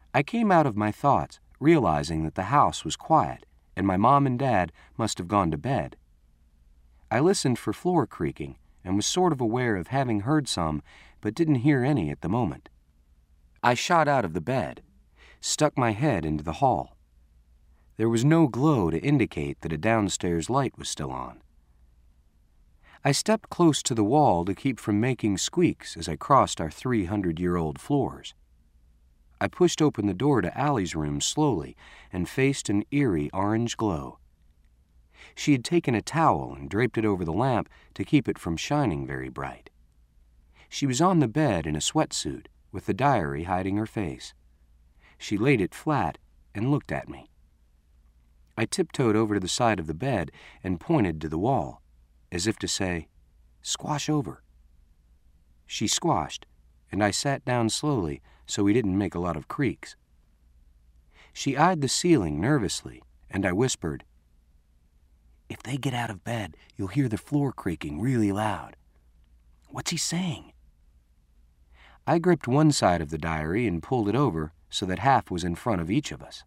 I came out of my thoughts, realizing that the house was quiet and my mom and dad must have gone to bed. I listened for floor creaking and was sort of aware of having heard some, but didn't hear any at the moment. I shot out of the bed, stuck my head into the hall. There was no glow to indicate that a downstairs light was still on. I stepped close to the wall to keep from making squeaks as I crossed our 300-year-old floors. I pushed open the door to Allie's room slowly and faced an eerie orange glow. She had taken a towel and draped it over the lamp to keep it from shining very bright. She was on the bed in a sweatsuit, with the diary hiding her face. She laid it flat and looked at me. I tiptoed over to the side of the bed and pointed to the wall, as if to say, "Squash over." She squashed, and I sat down slowly so we didn't make a lot of creaks. She eyed the ceiling nervously, and I whispered, "If they get out of bed, you'll hear the floor creaking really loud. What's he saying?" I gripped one side of the diary and pulled it over so that half was in front of each of us.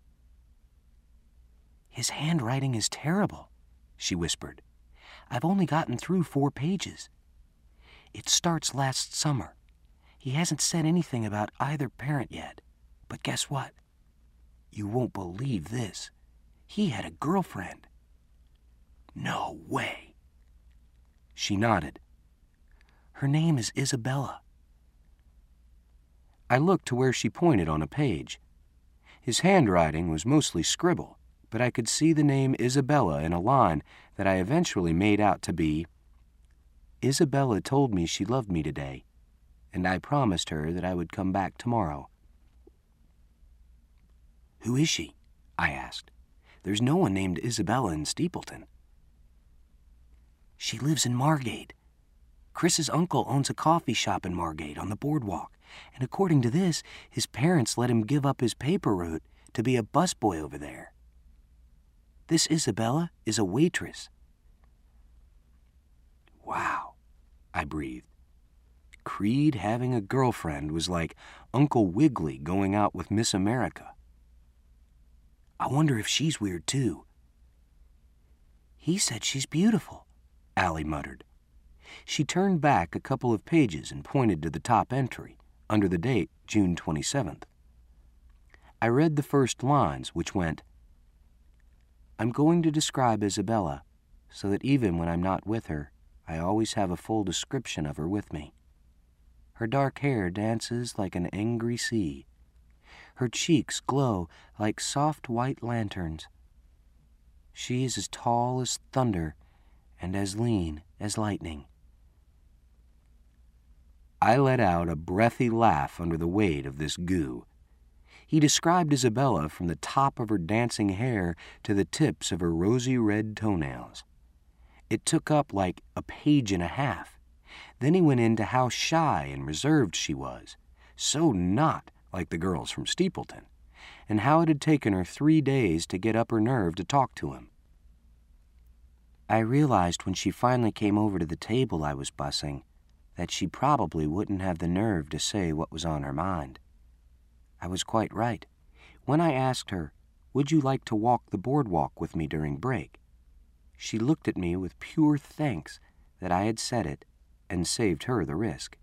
"His handwriting is terrible," she whispered. "I've only gotten through 4 pages. It starts last summer. He hasn't said anything about either parent yet. But guess what? You won't believe this. He had a girlfriend." "No way." She nodded. "Her name is Isabella." I looked to where she pointed on a page. His handwriting was mostly scribble, but I could see the name Isabella in a line that I eventually made out to be, "Isabella told me she loved me today, and I promised her that I would come back tomorrow." "Who is she?" I asked. "There's no one named Isabella in Steepleton." "She lives in Margate. Chris's uncle owns a coffee shop in Margate on the boardwalk, and according to this, his parents let him give up his paper route to be a busboy over there. This Isabella is a waitress." "Wow," I breathed. Creed having a girlfriend was like Uncle Wiggily going out with Miss America. "I wonder if she's weird too." "He said she's beautiful," Allie muttered. She turned back a couple of pages and pointed to the top entry, under the date June 27th. I read the first lines, which went, "I'm going to describe Isabella, so that even when I'm not with her, I always have a full description of her with me. Her dark hair dances like an angry sea. Her cheeks glow like soft white lanterns. She is as tall as thunder and as lean as lightning." I let out a breathy laugh under the weight of this goo. He described Isabella from the top of her dancing hair to the tips of her rosy red toenails. It took up like a page and a half. Then he went into how shy and reserved she was, so not like the girls from Steepleton, and how it had taken her 3 days to get up her nerve to talk to him. "I realized when she finally came over to the table I was bussing that she probably wouldn't have the nerve to say what was on her mind. I was quite right. When I asked her, 'Would you like to walk the boardwalk with me during break?' she looked at me with pure thanks that I had said it and saved her the risk.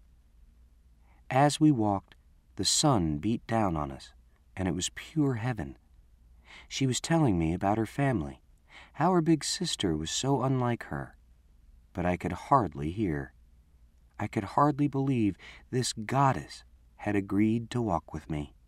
As we walked, the sun beat down on us, and it was pure heaven. She was telling me about her family, how her big sister was so unlike her, but I could hardly hear. I could hardly believe this goddess had agreed to walk with me.